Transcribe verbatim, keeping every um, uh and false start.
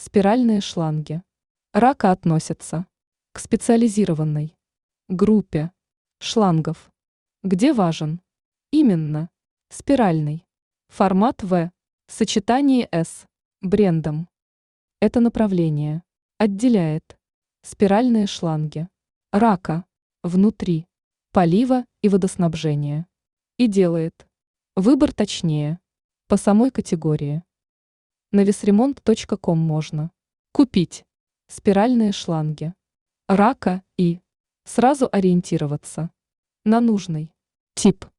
Спиральные шланги. Рака относятся к специализированной группе шлангов, где важен именно спиральный формат В в сочетании с брендом. Это направление отделяет спиральные шланги рака внутри полива и водоснабжения и делает выбор точнее по самой категории. На весремонт точка ком можно купить спиральные шланги рака и сразу ориентироваться на нужный тип